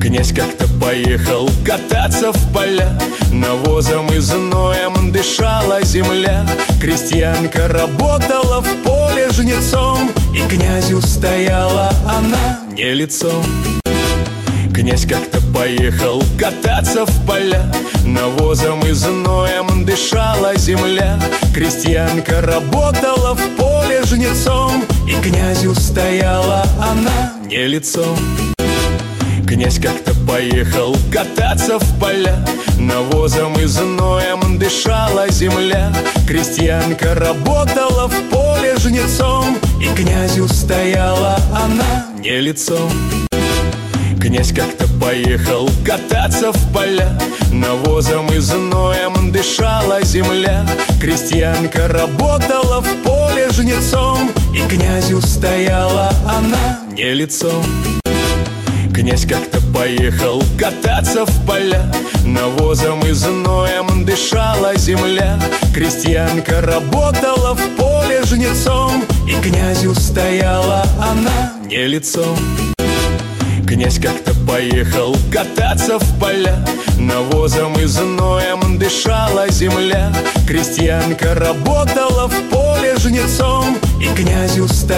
Князь как-то поехал кататься в поля, навозом и зноем дышала земля. Крестьянка работала в поле жнецом, и князю стояла она не лицом. Князь как-то поехал кататься в поля, навозом и зноем дышала земля. Крестьянка работала в поле жнецом, и князю стояла она не лицом. Князь как-то поехал кататься в поля, навозом и зноем дышала земля. Крестьянка работала в поле жнецом, и князю стояла она не лицом. Князь как-то поехал кататься в поля, навозом и зноем дышала земля. Крестьянка работала в поле жнецом, и князю стояла она не лицом. Князь как-то поехал кататься в поля, навозом и зноем дышала земля. Крестьянка работала в поле жнецом, и князю стояла она не лицом. Князь как-то поехал кататься в поля, навозом и зноем дышала земля. Крестьянка работала в поле жнецом, и князю стояла